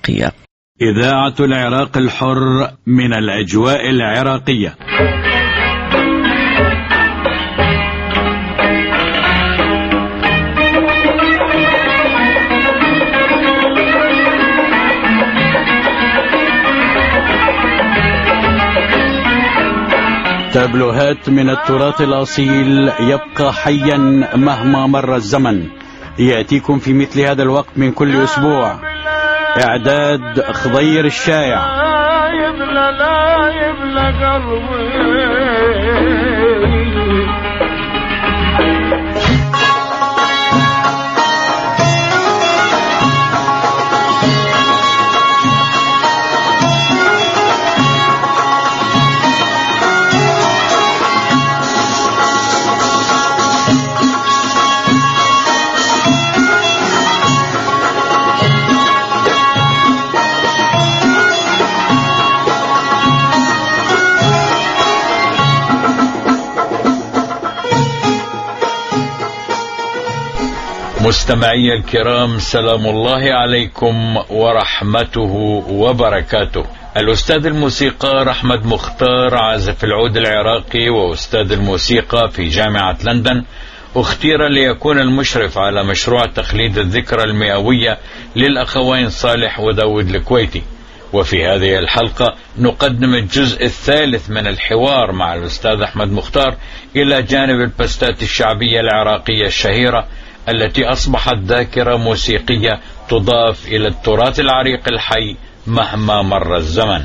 العراقية. إذاعة العراق الحر من الأجواء العراقية. تابلوهات من التراث الأصيل يبقى حيا مهما مر الزمن، يأتيكم في مثل هذا الوقت من كل أسبوع. إعداد خضير الشايع. لا يبلى قلبي. مستمعي الكرام، سلام الله عليكم ورحمته وبركاته. الأستاذ الموسيقار أحمد مختار، عازف العود العراقي وأستاذ الموسيقى في جامعة لندن، اختير ليكون المشرف على مشروع تخليد الذكرى المئوية للأخوين صالح وداود الكويتي. وفي هذه الحلقة نقدم الجزء الثالث من الحوار مع الأستاذ أحمد مختار إلى جانب البستات الشعبية العراقية الشهيرة التي أصبحت ذاكرة موسيقية تضاف إلى التراث العريق الحي مهما مر الزمن.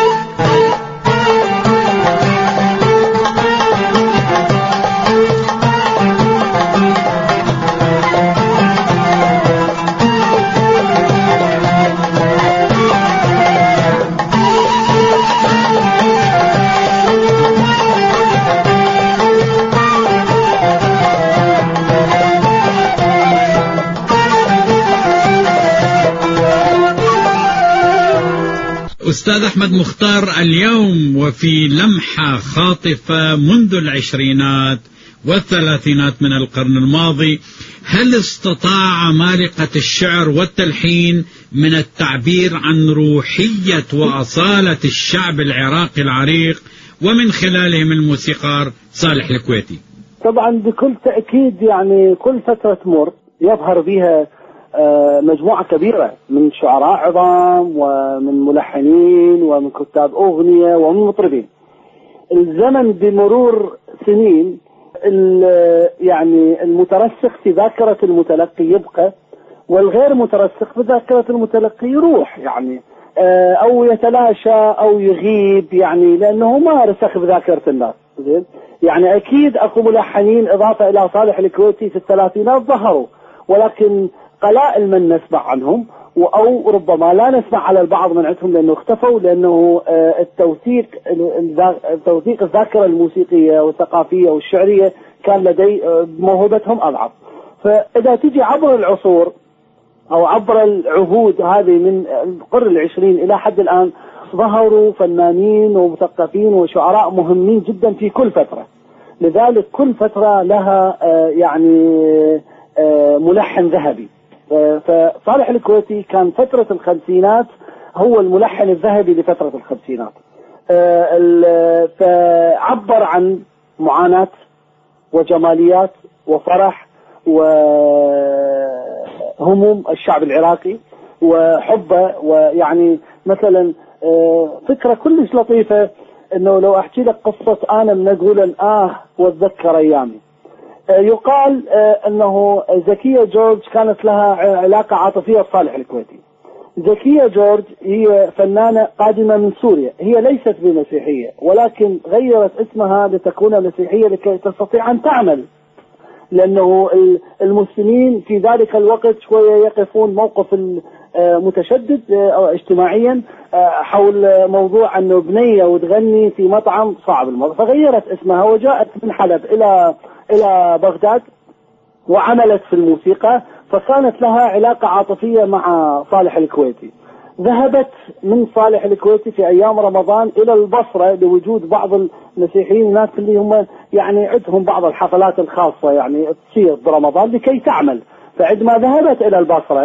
أستاذ أحمد مختار، اليوم وفي لمحة خاطفة منذ العشرينات والثلاثينات من القرن الماضي، هل استطاع عمالقة الشعر والتلحين من التعبير عن روحية وأصالة الشعب العراقي العريق ومن خلالهم الموسيقار صالح الكويتي؟ طبعا بكل تأكيد، يعني كل فترة تمر يظهر بها مجموعة كبيرة من شعراء عظام ومن ملحنين ومن كتاب أغنية ومن مطربين. الزمن بمرور سنين يعني المترسخ في ذاكرة المتلقي يبقى، والغير مترسخ في ذاكرة المتلقي يروح، يعني أو يتلاشى أو يغيب، يعني لأنه ما رسخ في ذاكرة الناس. يعني أكيد أكو ملحنين إضافة إلى صالح الكويتي في الثلاثينات ظهروا، ولكن قلائل من نسمع عنهم، أو ربما لا نسمع على البعض من عندهم لأنه اختفوا، لأنه توثيق الذاكرة الموسيقية والثقافية والشعرية كان لدي موهبتهم أضعف. فإذا تجي عبر العصور أو عبر العهود هذه من القرن العشرين إلى حد الآن، ظهروا فنانين ومثقفين وشعراء مهمين جدا في كل فترة. لذلك كل فترة لها يعني ملحن ذهبي. فصالح الكويتي كان فترة الخمسينات هو الملحن الذهبي لفترة الخمسينات. فعبر عن معاناة وجماليات وفرح وهموم الشعب العراقي وحبه. ويعني مثلا فكرة كلش لطيفة، انه لو احكي لك قصة انا من اقول واتذكر ايامي. يقال انه زكية جورج كانت لها علاقة عاطفية بصالح الكويتي. زكية جورج هي فنانة قادمة من سوريا، هي ليست بمسيحية، ولكن غيرت اسمها لتكون مسيحية لكي تستطيع ان تعمل، لانه المسلمين في ذلك الوقت شوية يقفون موقف متشدد اجتماعيا حول موضوع انه بنية وتغني في مطعم صعب الموضوع، فغيرت اسمها وجاءت من حلب الى بغداد وعملت في الموسيقى، فكانت لها علاقة عاطفية مع صالح الكويتي. ذهبت من صالح الكويتي في ايام رمضان الى البصرة لوجود بعض المسيحيين هناك اللي هم يعني عندهم بعض الحفلات الخاصة يعني تصير برمضان لكي تعمل. فعندما ذهبت الى البصرة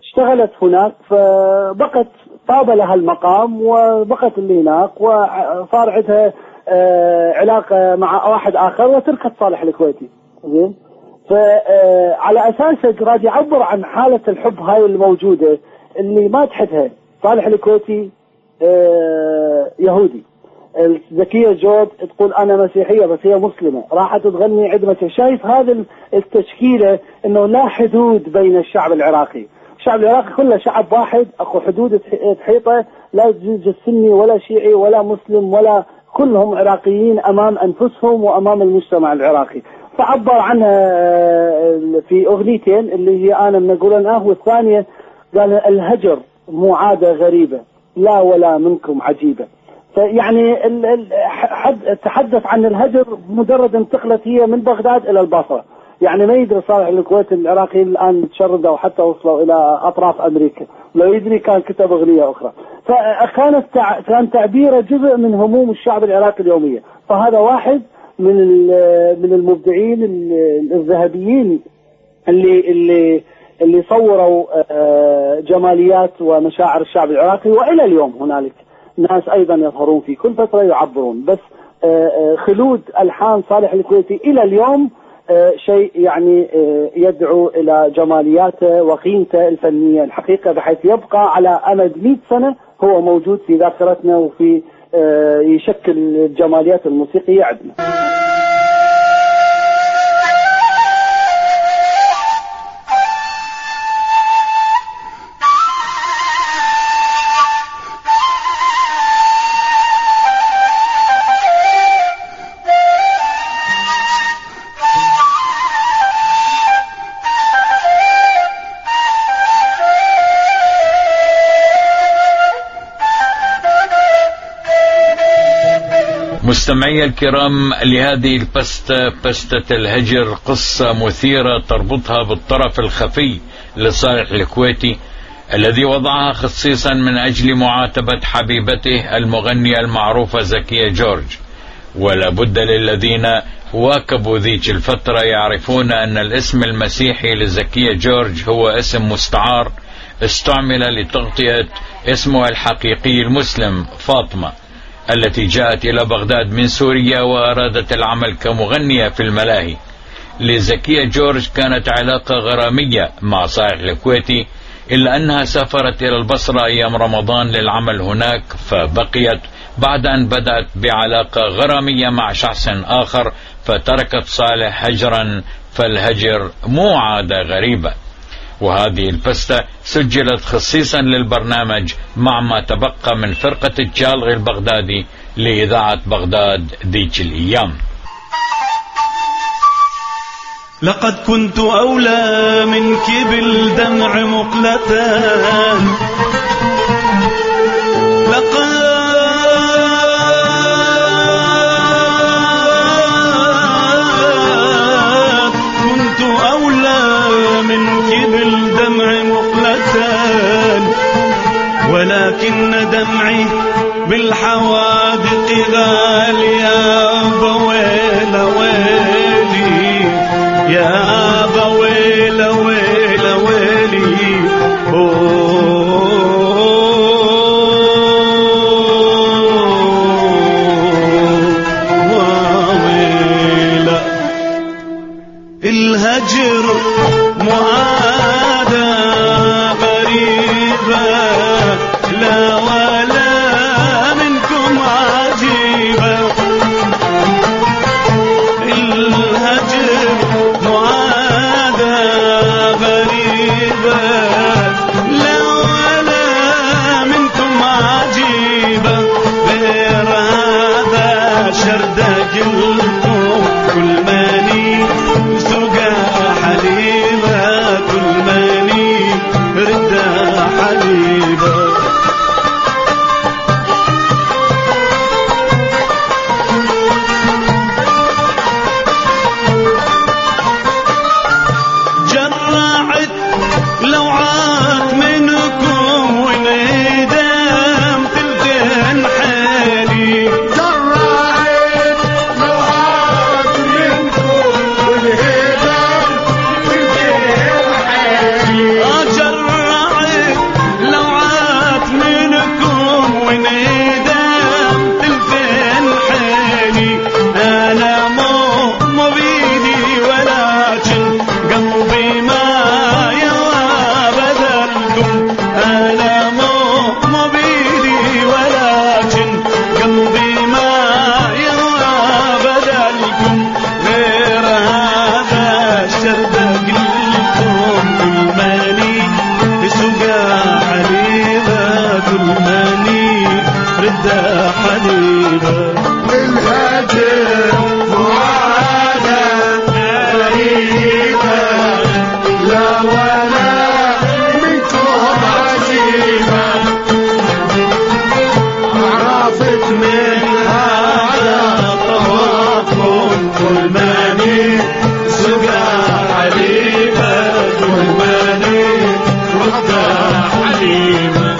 اشتغلت هناك، فبقت طاب لها المقام وبقت اللي هناك، وصار عندها علاقة مع واحد آخر وتركت صالح الكويتي. زين، فعلى أساسه قاعد يعبر عن حالة الحب هاي الموجودة اللي ما تحدها. صالح الكويتي يهودي، زكية جورج تقول أنا مسيحية بس هي مسلمة، راحت تغني عندما شايف هذا التشكيلة إنه لا حدود بين الشعب العراقي. الشعب العراقي كله شعب واحد، أكو حدود تحيطه، لا يوجد سني ولا شيعي ولا مسلم ولا، كلهم عراقيين أمام أنفسهم وأمام المجتمع العراقي. فعبر عنها في أغنيتين اللي هي أنا من أقول والثانية قال الهجر مو عادة غريبة، لا ولا منكم عجيبة. فيعني تحدث عن الهجر مجرد انتقلت هي من بغداد إلى البصرة، يعني ما يدري صالح الكويت العراقي الآن تشردوا وحتى وصلوا إلى أطراف أمريكا، لو يدري كان كتب أغنية أخرى. كان تعبيره جزء من هموم الشعب العراقي اليومية. فهذا واحد من المبدعين الذهبيين اللي صوروا جماليات ومشاعر الشعب العراقي، وإلى اليوم هنالك ناس أيضا يظهرون في كل فترة يعبرون. بس خلود ألحان صالح الكويتي إلى اليوم شيء يعني يدعو إلى جمالياته وقيمته الفنية الحقيقة، بحيث يبقى على أمد 100 سنة هو موجود في ذاكرتنا وفي يشكل الجماليات الموسيقية عندنا. مستمعي الكرام، لهذه البستة، بستة الهجر، قصة مثيرة تربطها بالطرف الخفي لصالح الكويتي الذي وضعها خصيصا من أجل معاتبة حبيبته المغنية المعروفة زكية جورج. ولا بد للذين واكبوا ذيك الفترة يعرفون أن الاسم المسيحي لزكية جورج هو اسم مستعار استعمل لتغطية اسمها الحقيقي المسلم فاطمة، التي جاءت إلى بغداد من سوريا وأرادت العمل كمغنية في الملاهي. لزكية جورج كانت علاقة غرامية مع صالح الكويتي، إلا أنها سافرت إلى البصرة أيام رمضان للعمل هناك، فبقيت بعد أن بدأت بعلاقة غرامية مع شخص آخر، فتركت صالح هجرا، فالهجر مو عادة غريبة. وهذه البستة سجلت خصيصا للبرنامج مع ما تبقى من فرقة الجالغي البغدادي لإذاعة بغداد ذيك الأيام. لقد كنت أولى منك بالدمع مقلتان، لقد كنت أولى منك بالدمع مقلتان، ولكن دمعي بالحوادق غالي يا بويل ويلي، يا بويل ويل ويلي. ويلا الهجر معادة غريبة، لا ولا منكم عجيبة. حليبة الهجر وعلى غريبة لا ولا منكم عجيبة عرفت من هذا طوافكم كل ماني سقى حليبة كل ماني رضى حليبة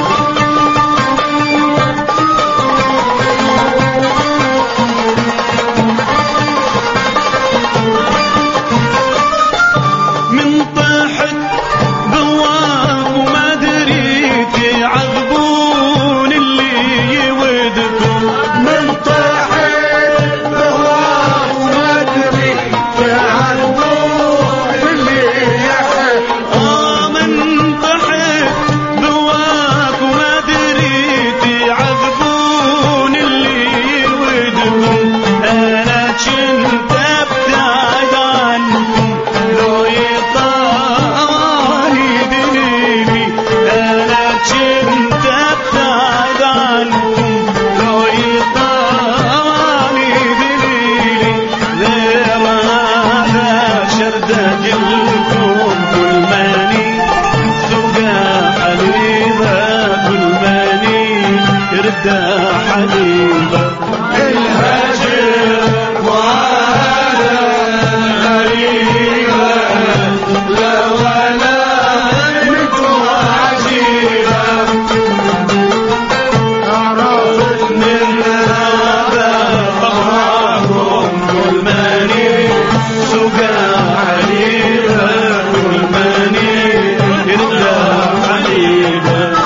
من طاحت بواق وما دريت يعذبون اللي يودكم من طاحت بواق وما ادري يعرفون اللي يحب من طاحت بواق وما دريت يعذبون اللي يودكم انا كنت ابتعد عنكم لو يطاني دليلي انا كنت ابتعد عنكم لو يطاني دليلي غير هذا شردة لكم كل ماني سقى حليبة كل ماني ردى حليبة الهجر وعلى غريبة لا ولا منكم عجيبة عرفت من هذا طبعكم كل ماني سقى حليبة كل ماني ردى حليبة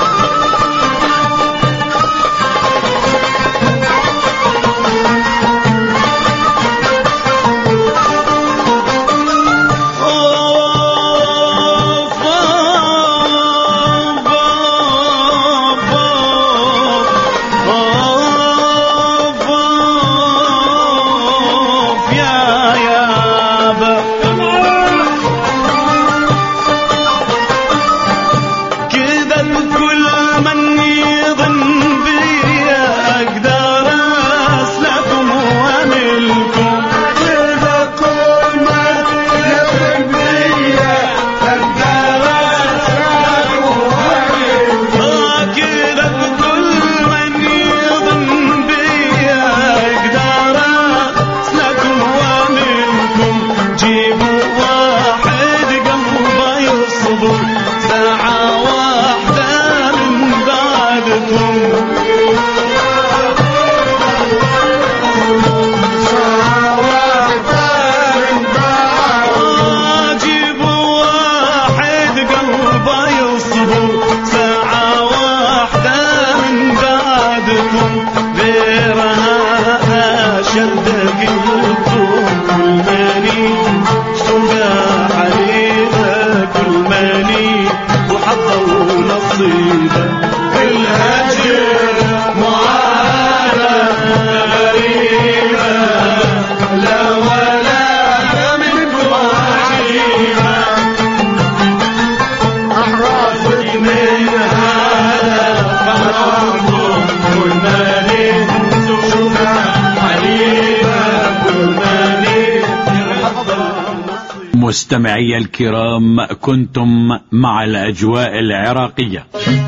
مستمعي الكرام، كنتم مع الأجواء العراقية.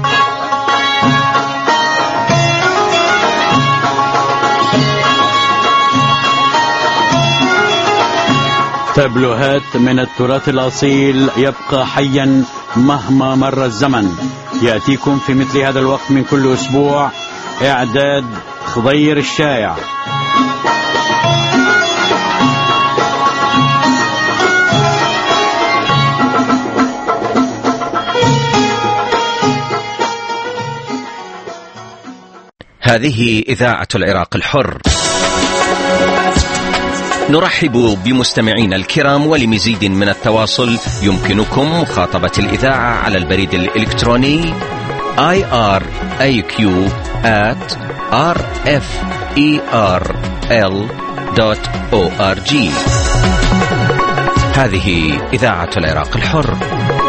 تابلوهات من التراث الأصيل يبقى حيا مهما مر الزمن. يأتيكم في مثل هذا الوقت من كل أسبوع. إعداد خضير الشايع. هذه إذاعة العراق الحر. نرحب بمستمعينا الكرام، ولمزيد من التواصل يمكنكم مخاطبة الإذاعة على البريد الإلكتروني iraq@rferl.org. هذه إذاعة العراق الحر.